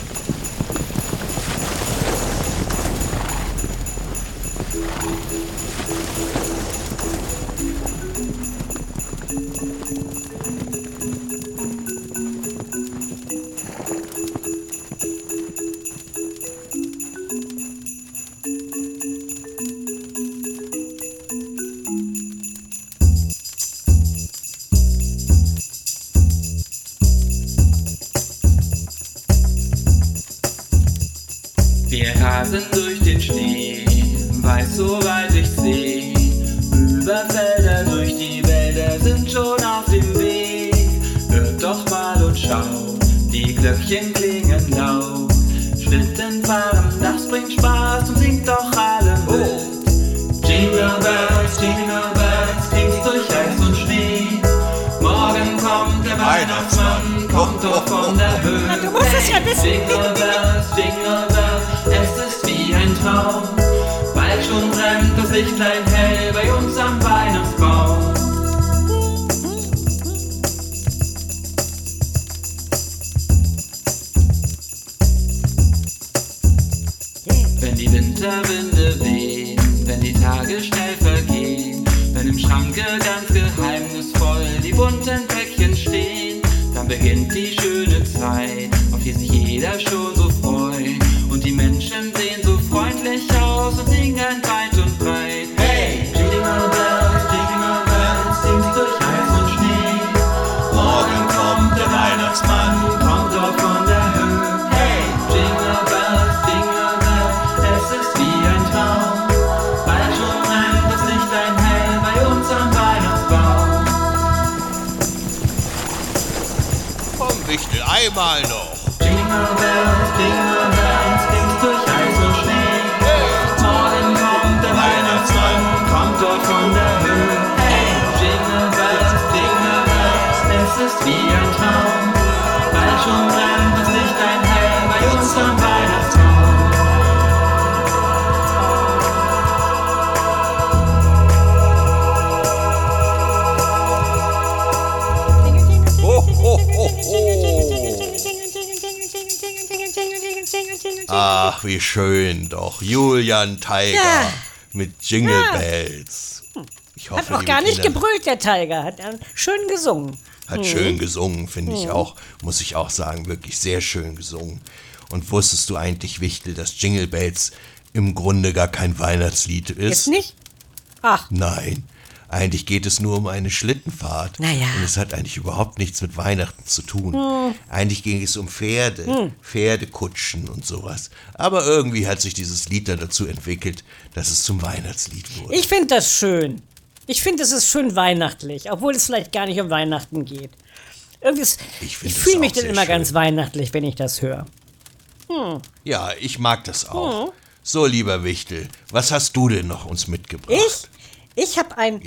Wir rasen durch den Schnee, weiß soweit ich seh. Über Felder, durch die Wälder sind schon auf dem Weg. Hört doch mal und schaut, die Glöckchen klingen laut. Schlitten fahren, das bringt Spaß und singt doch alle mit. Jingle Bells, klingt's durch Eis und Schnee. Morgen kommt der Weihnachtsmann, kommt doch von der Höhe. Du musst es ja wissen. Jingle Bells, es ist wie ein Traum. Bald schon brennt das Lichtlein hell bei uns am Weihnachtsbaum. Wenn die Winterwinde wehen, wenn die Tage schnell vergehen, wenn im Schranke ganz geheimnisvoll die bunten Päckchen stehen, dann beginnt die schöne Zeit, auf die sich jeder schon so freut. Und die Menschen sehen so freundlich aus und singen weit und breit. Hey! Jingle bells, singt's durch Eis und Schnee. Morgen kommt der Weihnachtsmann, kommt doch von der Höhe. Hey! Jingle bells, es ist wie ein Traum. Bald schon brennt das Lichtlein hell bei uns am Weihnachtsbaum. Komm, Wichtel, einmal noch. Jingle bells, singt's durch Eis und Schnee. Morgen kommt der Weihnachtsmann, kommt dort von der Höhe. Hey, Jingle bells, es ist wie ein Traum. Bald schon brennt das Lichtlein hell bei uns am Weihnachtsbaum. Ho, ho, ho, ho. Ach, wie schön doch. Julian Tiger mit Jingle Bells. Ich hoffe, Hat auch gar nicht Kinder, gebrüllt, der Tiger. Hat schön gesungen. Hat schön gesungen, finde ich auch. Muss ich auch sagen, wirklich sehr schön gesungen. Und wusstest du eigentlich, Wichtel, dass Jingle Bells im Grunde gar kein Weihnachtslied ist? Jetzt nicht? Ach, Nein. eigentlich geht es nur um eine Schlittenfahrt. Naja. Und es hat eigentlich überhaupt nichts mit Weihnachten zu tun. Eigentlich ging es um Pferde, Pferdekutschen und sowas. Aber irgendwie hat sich dieses Lied dann dazu entwickelt, dass es zum Weihnachtslied wurde. Ich finde das schön. Ich finde, es ist schön weihnachtlich, obwohl es vielleicht gar nicht um Weihnachten geht. Ich fühle mich dann immer ganz weihnachtlich, wenn ich das höre. Ja, ich mag das auch. So, lieber Wichtel, was hast du denn noch uns mitgebracht? Ich habe ein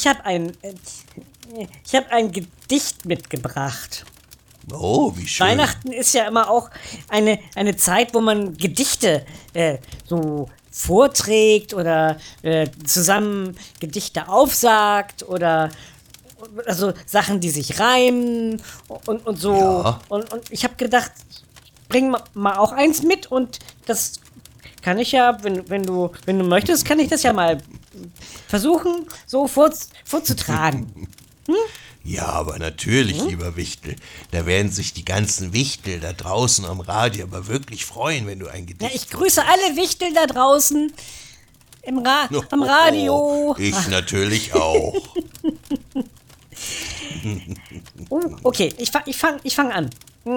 Gedicht mitgebracht. Oh, wie schön. Weihnachten ist ja immer auch eine Zeit, wo man Gedichte so vorträgt oder zusammen Gedichte aufsagt oder also Sachen, die sich reimen und so. Ja. Und ich habe gedacht, bring mal auch eins mit und das kann ich ja, wenn du möchtest, kann ich das ja mal versuchen, so vorzutragen. Ja, aber natürlich, lieber Wichtel. Da werden sich die ganzen Wichtel da draußen am Radio aber wirklich freuen, wenn du ein Gedicht... Ja, ich grüße alle Wichtel da draußen am Radio. Ich natürlich auch. Okay, ich fang an.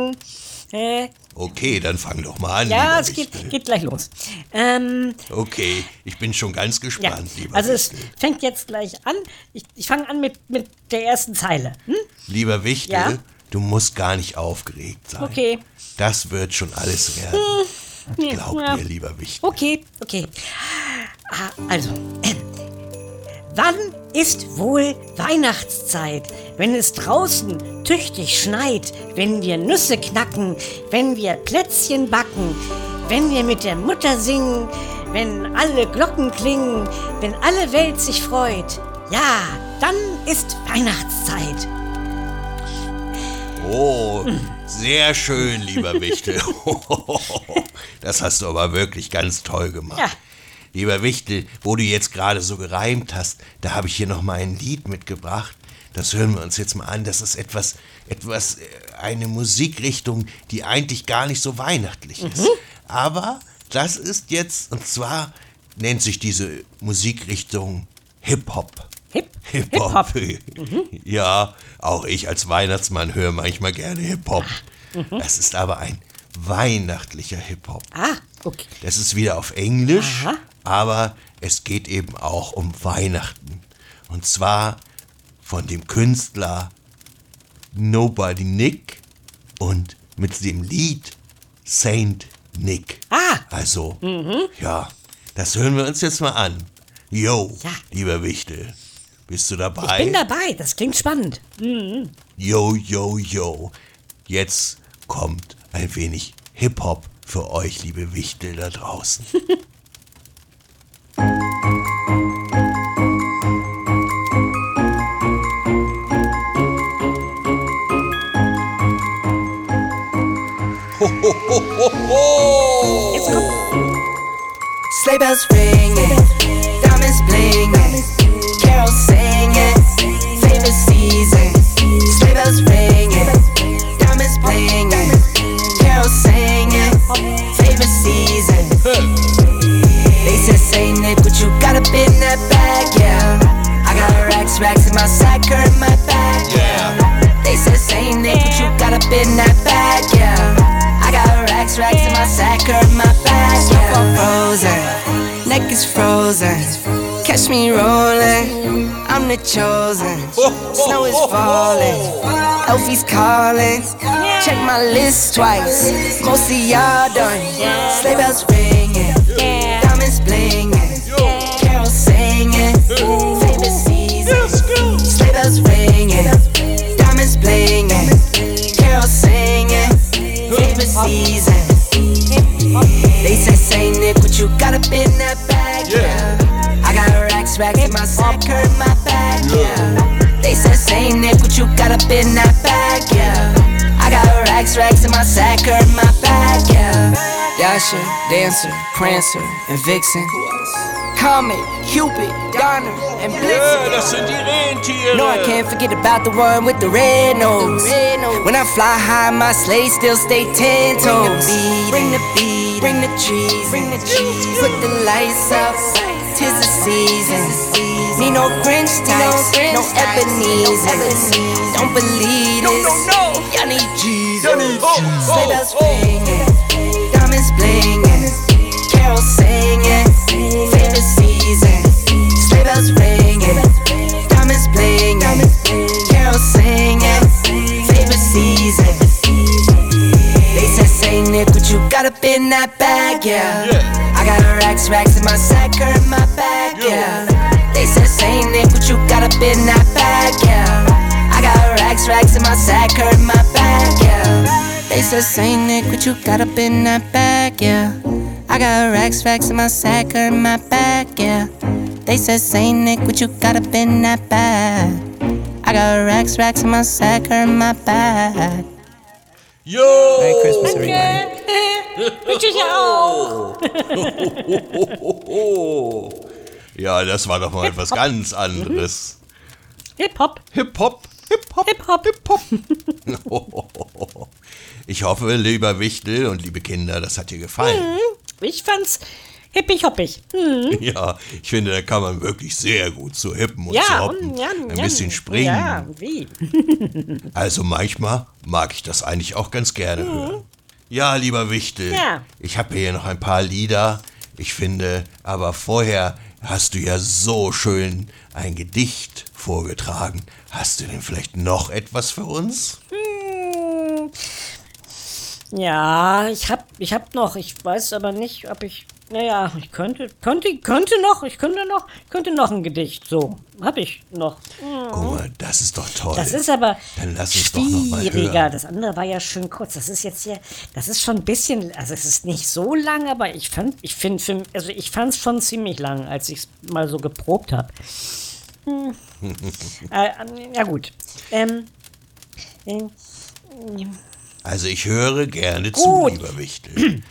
Okay, dann fang doch mal an, Ja, lieber es Wichtel. geht gleich los. Okay, ich bin schon ganz gespannt, lieber also es Wichtel. fängt jetzt gleich an. Ich fange an mit der ersten Zeile. Lieber Wichtel, Ja? du musst gar nicht aufgeregt sein. Okay. Das wird schon alles werden. Glaub ja. mir, lieber Wichtel. Okay. Also, wann ist wohl Weihnachtszeit, wenn es draußen tüchtig schneit, wenn wir Nüsse knacken, wenn wir Plätzchen backen, wenn wir mit der Mutter singen, wenn alle Glocken klingen, wenn alle Welt sich freut? Ja, dann ist Weihnachtszeit. Oh, sehr schön, lieber Wichtel. Das hast du aber wirklich ganz toll gemacht. Ja. Lieber Wichtel, wo du jetzt gerade so gereimt hast, da habe ich hier noch mal ein Lied mitgebracht. Das hören wir uns jetzt mal an. Das ist eine Musikrichtung, die eigentlich gar nicht so weihnachtlich ist. Aber das ist jetzt, und zwar nennt sich diese Musikrichtung Hip-Hop. Hip-Hop. Ja, auch ich als Weihnachtsmann höre manchmal gerne Hip-Hop. Das ist aber ein weihnachtlicher Hip-Hop. Ah, okay. Das ist wieder auf Englisch, Aha. aber es geht eben auch um Weihnachten. Und zwar von dem Künstler Nobody Nick und mit dem Lied Saint Nick. Ah. Also, ja, das hören wir uns jetzt mal an. Yo, Ja. lieber Wichtel, bist du Ich dabei? bin dabei, das klingt spannend. Yo, yo, yo. Jetzt kommt ein wenig Hip-Hop für euch, liebe Wichtel da draußen. Jetzt kommt Sleigh bells ringing, diamonds blinging, carols singing, favorite season. Sleigh bells ringing, diamonds blinging, carols singing, favorite season. They said, Saint Nick, what you got up in that bag, yeah? I got racks in my sack, in my bag, yeah. They said, Saint Nick, what you got up in that bag, yeah? I got racks in my sack, in my bag, yeah. Frozen, neck is frozen. Catch me rolling, I'm the chosen. Snow is falling, Elfie's calling. Check my list twice, most of y'all done. Sleigh bells ringing, diamonds blinging, carols singing, favorite season. Sleigh bells ringing, diamonds blinging, carols singing, favorite season. They say, Saint Nick, what you got up in that bag, yeah? I got racks in my sack, in my bag, yeah. They say, Saint Nick, what you got up in that bag, yeah? I got racks in my sack, in my bag, yeah. Dasher, Dancer, Prancer, and Vixen. Comet, Cupid, Donner, and Blitzen. Das sind die Rentiere. No, I can't forget about the one with the red nose. When I fly high, my sleigh still stay 10 toes. Bring the beat, bring the trees, put the lights up. 'tis the season. Need no French tights, no Ebenezer. Don't believe this, y'all need Jesus. Sleigh bells ringing, diamonds blinging, carols singing, favorite season. Sleigh bells ringing, diamonds blinging, carols singing, favorite season. They said, Saint Nick, what you got up in that bag, yeah. I got racks in my sack or in my bag, yeah. They said, Saint Nick, what you got up in that bag, yeah. I got racks in my sack or in my bag, yeah. They said, Saint Nick, what you got up in that bag, yeah. I got racks in my sack or in my bag, yeah. They said, Saint Nick, what you got up in that bag. I got racks in my sack or in my bag. Jo! Merry Christmas, everybody. Wünsche ich auch. Ja, das war doch mal etwas ganz anderes. Hip-Hop. Hip-Hop, Hip-Hop, Hip-Hop. Hip-Hop. Ich hoffe, lieber Wichtel und liebe Kinder, das hat dir gefallen. Ich fand's hippig-hoppig. Ja, ich finde, da kann man wirklich sehr gut so hippen und Ja, so hoppen. ja, Ein bisschen springen. Ja, wie? Also manchmal mag ich das eigentlich auch ganz gerne hören. Ja, lieber Wichtel, Ja. ich habe hier noch ein paar Lieder. Ich finde, aber vorher hast du ja so schön ein Gedicht vorgetragen. Hast du denn vielleicht noch etwas für uns? Ja, ich hab noch. Ich weiß aber nicht, ob ich. Naja, ich könnte noch ein Gedicht. So, hab ich noch. Guck mal, das ist doch toll. Das ist aber Dann lass uns doch noch mal schwieriger. hören. Das andere war ja schön kurz. Das ist jetzt hier, das ist schon ein bisschen, also es ist nicht so lang, aber ich fand's schon ziemlich lang, als ich es mal so geprobt habe. Ja gut. Also ich höre gerne zu, Gut. lieber Wichtel.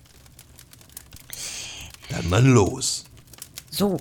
Dann mal los. So,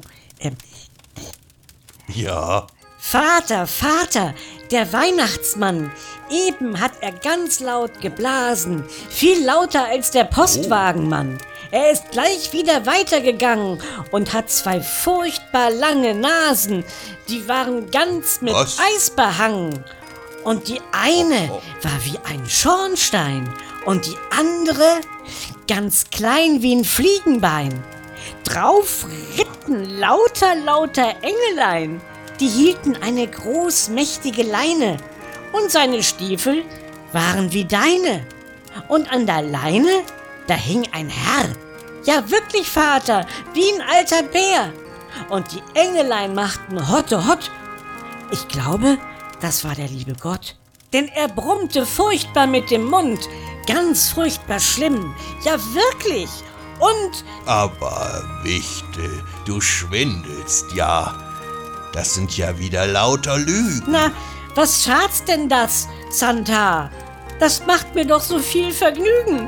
Ja. Vater, der Weihnachtsmann. Eben hat er ganz laut geblasen. Viel lauter als der Postwagenmann. Er ist gleich wieder weitergegangen und hat 2 furchtbar lange Nasen. Die waren ganz mit Was? Eis behangen. Und die eine war wie ein Schornstein und die andere ganz klein wie ein Fliegenbein. Drauf ritten lauter Engelein. Die hielten eine großmächtige Leine. Und seine Stiefel waren wie deine. Und an der Leine, da hing ein Herr. Ja wirklich, Vater, wie ein alter Bär. Und die Engelein machten Hotte Hott. Ich glaube, das war der liebe Gott. Denn er brummte furchtbar mit dem Mund. Ganz furchtbar schlimm. Ja wirklich. Und Aber Wichtel, du schwindelst ja. Das sind ja wieder lauter Lügen. na, was scherzt denn das, Santa? Das macht mir doch so viel Vergnügen.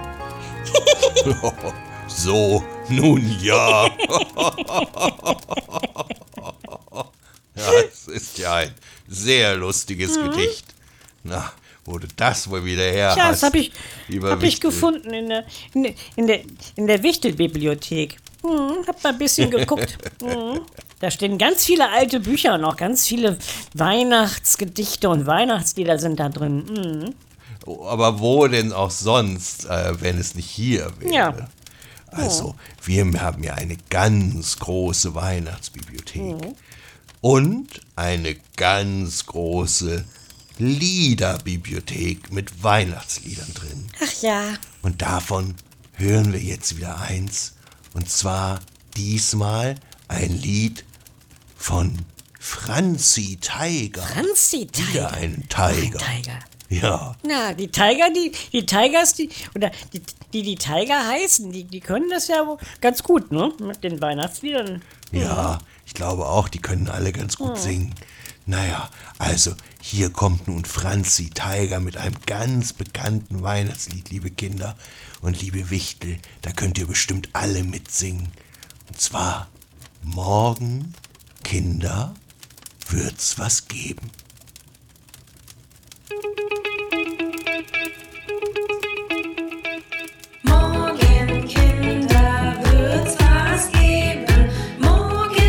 So, nun ja. Das ist ja ein sehr lustiges Gedicht. Na, wo du das wohl wieder her Ja, hast. das hab ich Wichtel. gefunden in der Wichtelbibliothek. Hab mal ein bisschen geguckt. Da stehen ganz viele alte Bücher noch, ganz viele Weihnachtsgedichte und Weihnachtslieder sind da drin. Aber wo denn auch sonst, wenn es nicht hier wäre? Ja. Also, wir haben ja eine ganz große Weihnachtsbibliothek. Und eine ganz große Liederbibliothek mit Weihnachtsliedern drin. Ach ja. Und davon hören wir jetzt wieder eins. Und zwar diesmal ein Lied von Franzi Teiger. Franzi Wieder Tiger. einen Tiger. Tiger. Ja. Na, die Tiger, die Tigers, die Tiger heißen, die können das ja wohl ganz gut, ne? Mit den Weihnachtsliedern. Ja, ich glaube auch, die können alle ganz gut singen. Naja, also hier kommt nun Franzi Teiger mit einem ganz bekannten Weihnachtslied, liebe Kinder und liebe Wichtel. Da könnt ihr bestimmt alle mitsingen. Und zwar, morgen, Kinder, wird's was geben. Morgen, Kinder, wird's was geben. Morgen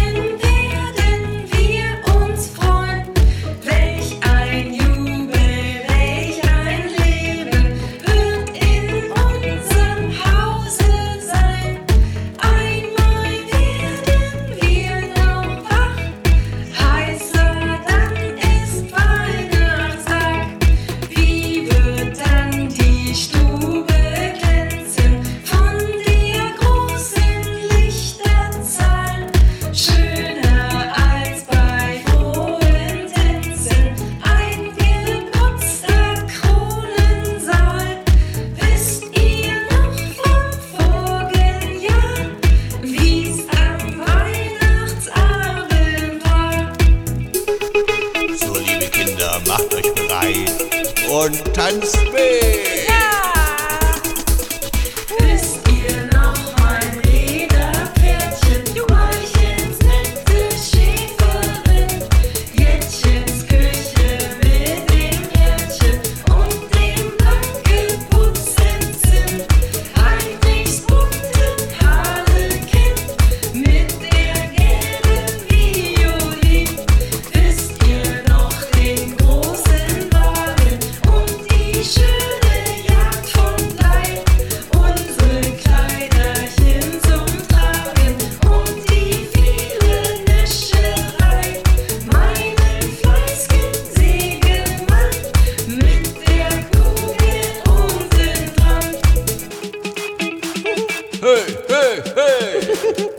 hey, hey, hey.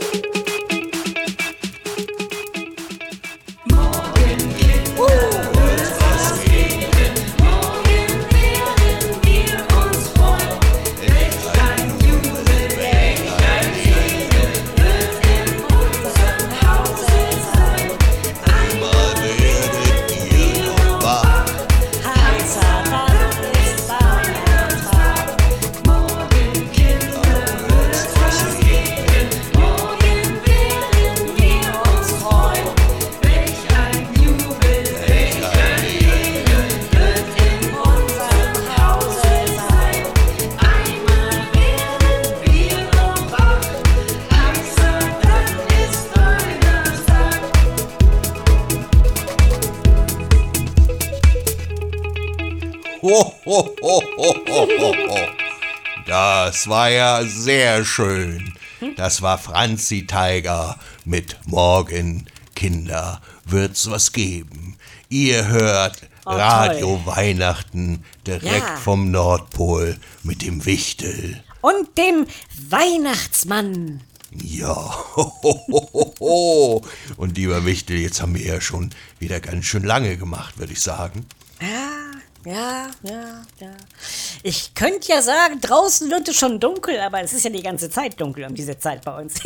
Ho, ho, ho, ho, ho, ho, ho. Das war ja sehr schön. Das war Franzi Tiger mit Morgen, Kinder, wird's was geben. Ihr hört Radio Weihnachten direkt vom Nordpol mit dem Wichtel. Und dem Weihnachtsmann. Ja, ho, ho, ho, ho, ho. Und lieber Wichtel, jetzt haben wir ja schon wieder ganz schön lange gemacht, würde ich sagen. Ja. Ich könnte ja sagen, draußen wird es schon dunkel, aber es ist ja die ganze Zeit dunkel um diese Zeit bei uns.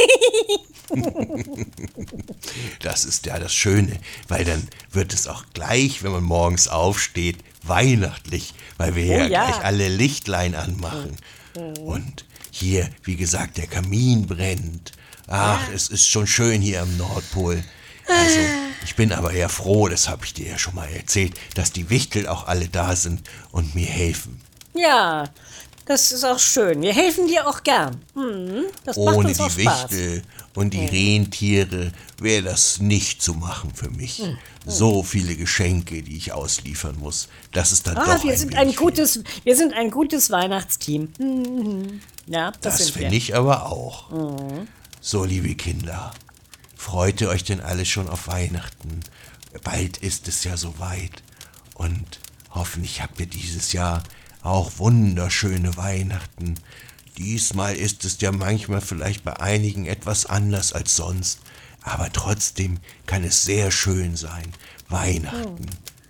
Das ist ja das Schöne, weil dann wird es auch gleich, wenn man morgens aufsteht, weihnachtlich, weil wir gleich alle Lichtlein anmachen. Und hier, wie gesagt, der Kamin brennt. Ach, es ist schon schön hier am Nordpol. Also, ich bin aber eher froh, das habe ich dir ja schon mal erzählt, dass die Wichtel auch alle da sind und mir helfen. Ja, das ist auch schön. Wir helfen dir auch gern. Das macht Ohne uns auch die Spaß. Wichtel und die Rentiere wäre das nicht zu machen für mich. So viele Geschenke, die ich ausliefern muss. Das ist dann doch wir sind ein gutes Weihnachtsteam. Ja, das sind wir. finde ich aber auch. So, liebe Kinder, freut ihr euch denn alle schon auf Weihnachten? Bald ist es ja soweit. Und hoffentlich habt ihr dieses Jahr auch wunderschöne Weihnachten. Diesmal ist es ja manchmal vielleicht bei einigen etwas anders als sonst. Aber trotzdem kann es sehr schön sein. Weihnachten.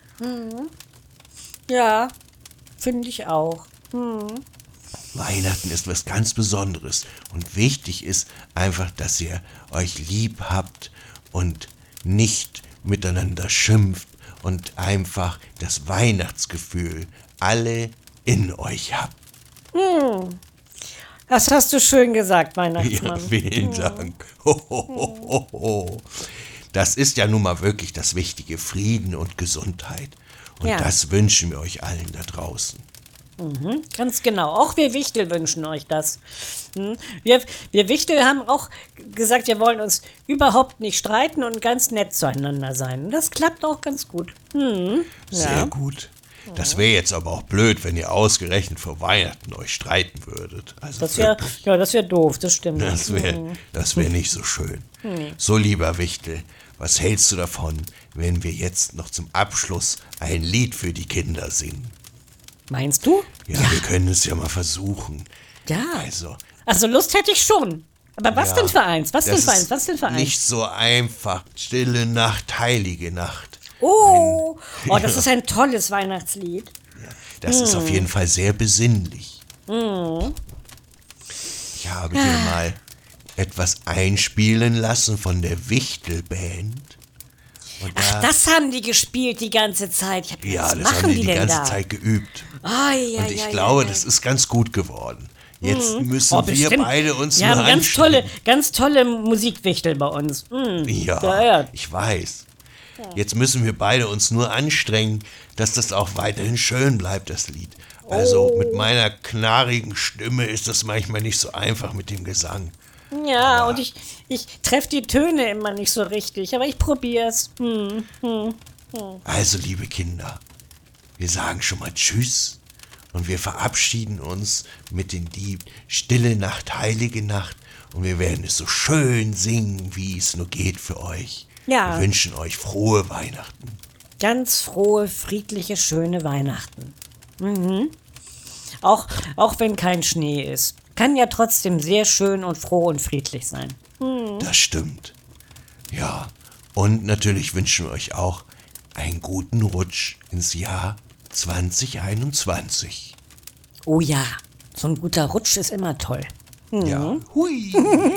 Ja, finde ich auch. Weihnachten ist was ganz Besonderes. Und wichtig ist einfach, dass ihr euch lieb habt und nicht miteinander schimpft und einfach das Weihnachtsgefühl alle in euch habt. Das hast du schön gesagt, Ja, Weihnachtsmann. vielen Dank. Ho, ho, ho, ho, ho. Das ist ja nun mal wirklich das Wichtige, Frieden und Gesundheit. Und Ja. das wünschen wir euch allen da draußen. Ganz genau. Auch wir Wichtel wünschen euch das. Wir Wichtel haben auch gesagt, wir wollen uns überhaupt nicht streiten und ganz nett zueinander sein. Und das klappt auch ganz gut. Sehr gut. Das wäre jetzt aber auch blöd, wenn ihr ausgerechnet vor Weihnachten euch streiten würdet. Also Das wäre doof, das stimmt. Das wär nicht so schön. So, lieber Wichtel, was hältst du davon, wenn wir jetzt noch zum Abschluss ein Lied für die Kinder singen? Meinst du? Ja, wir können es ja mal versuchen. Ja. Also Lust hätte ich schon. Aber was denn für eins? Was denn das für eins? ist Was denn für eins? nicht so einfach. Stille Nacht, heilige Nacht. Das ist ein tolles Weihnachtslied. Das ist auf jeden Fall sehr besinnlich. Ich habe hier mal etwas einspielen lassen von der Wichtelband. Und Ach, das haben die gespielt die ganze Zeit. ja, Was das machen haben die denn ganze da? Zeit geübt. Und Und ich glaube, das ist ganz gut geworden. Jetzt müssen wir bestimmt. beide uns Wir nur haben anstrengen. ganz tolle Musikwichtel bei uns. Ja, ich weiß. Jetzt müssen wir beide uns nur anstrengen, dass das auch weiterhin schön bleibt, das Lied. Also mit meiner knarrigen Stimme ist das manchmal nicht so einfach mit dem Gesang. Ja, und ich treffe die Töne immer nicht so richtig, aber ich probier's. Also, liebe Kinder, wir sagen schon mal Tschüss und wir verabschieden uns mit den Lied Stille Nacht, heilige Nacht und wir werden es so schön singen, wie es nur geht für euch. Ja. Wir wünschen euch frohe Weihnachten. Ganz frohe, friedliche, schöne Weihnachten. Auch wenn kein Schnee ist. kann ja trotzdem sehr schön und froh und friedlich sein. Das stimmt. Ja, und natürlich wünschen wir euch auch einen guten Rutsch ins Jahr 2021. Oh ja, so ein guter Rutsch ist immer toll. Ja, hui.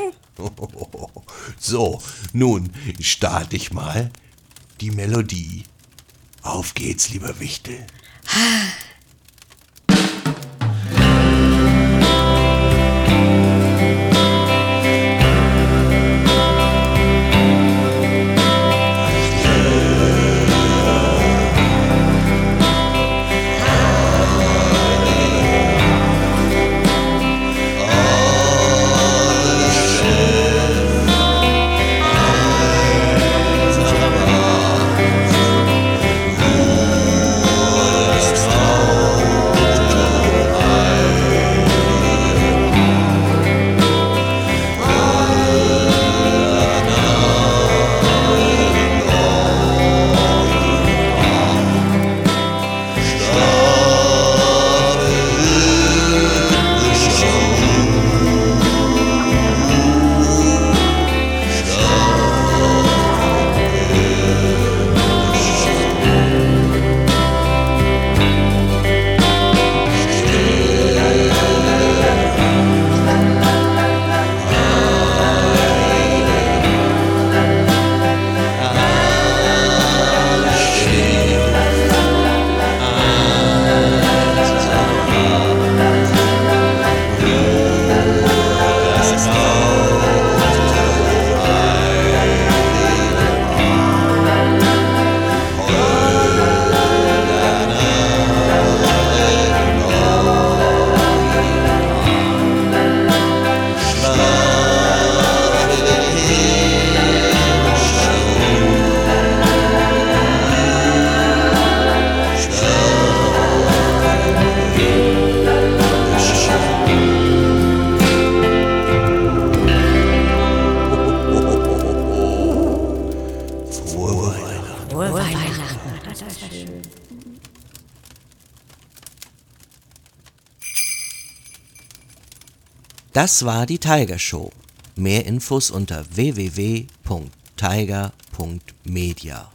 So, nun starte ich mal die Melodie. Auf geht's, lieber Wichtel. Das war die Tiger Show. Mehr Infos unter www.tiger.media.